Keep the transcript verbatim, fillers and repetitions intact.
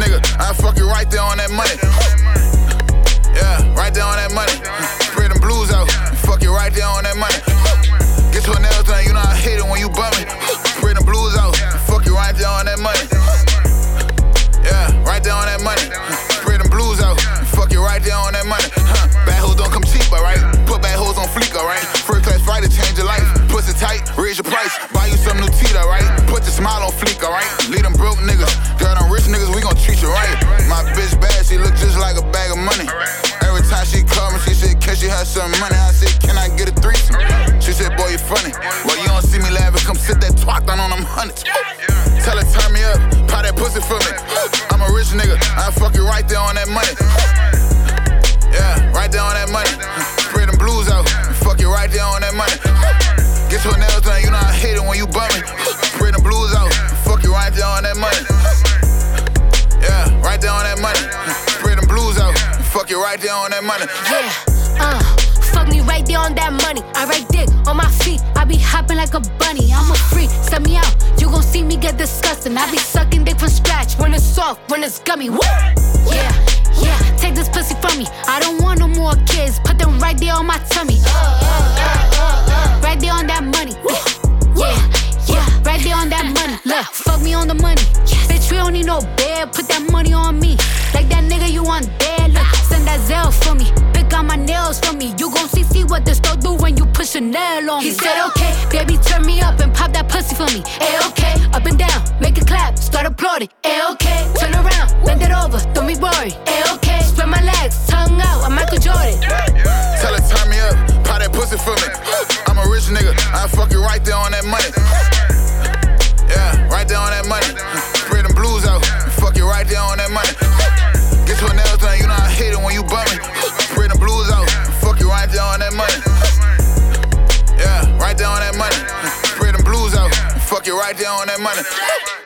nigga, I fuck you right there on that money. Yeah, right there on that money. Spread them blues out, fuck you right there on that money. Get to another thing, you know I hate it when you bum me. Spread them blues out, fuck you right there on that money. Yeah, right there on that money. Spread them blues out, fuck you right there on that money. Huh. Bad hoes don't come cheap, alright? Put bad hoes on fleek, alright? First class flight to change your life. Pussy tight, raise your price. Buy you some new teeth, alright? Put your smile on fleek, alright? Lead them broke niggas. Girl, them rich niggas, we gon' treat you right. My bitch bad, she look just like a bag of money. Every time she call me, she said, can she have some money? I said, can I get a threesome? She said, boy, you funny. Well, you don't see me laughing, come sit that twat down on them hundreds. Tell her, turn me up, pop that pussy for me. I'm a rich nigga, I fuck you right there on that money. Yeah, right there on that money. Spread them blues out, fuck you right there on that money. Get to another thing, you know I hate it when you bum me. Spread them blues out, fuck you right there on that money. Yeah, right there on that money. Spread them blues out, fuck you right there on that money. Yeah, uh, fuck me right there on that money. I write dick on my feet, I be hopping like a bunny. I'm a freak, set me out, you gon' see me get disgusting. I be sucking dick from scratch, when it's soft, when it's gummy. Woo! Yeah, yeah, take this pussy from me. I don't want no more kids, put them right there on my tummy. Uh, uh, uh, uh, uh. Right there on that money. Yeah, yeah, right there on that money. Look, fuck me on the money. Bitch, we don't need no bed, put that money on me. Like that nigga you want dead, look, send that Zelle for me. Pick out my nails for me. You gon' see, see what this store do when you push a nail on me. He said, okay, baby, turn me up and pop that pussy for me. A-okay, up and down, make it clap, start applauding. A-okay, turn around, bend it over, don't be worried. A-okay, spread my legs, tongue out, I'm Michael Jordan. Tell her, turn me up, pop that pussy for me. I'm a rich nigga, I fuck you right there on that money. Yeah, right there on that money. Spread them blues out, fuck you right there on that money. Get to another thing, you know I hate it when you bum me. Spread them blues out, fuck you right there on that money. Yeah, right there on that money. Spread them blues out, fuck you right there on that money.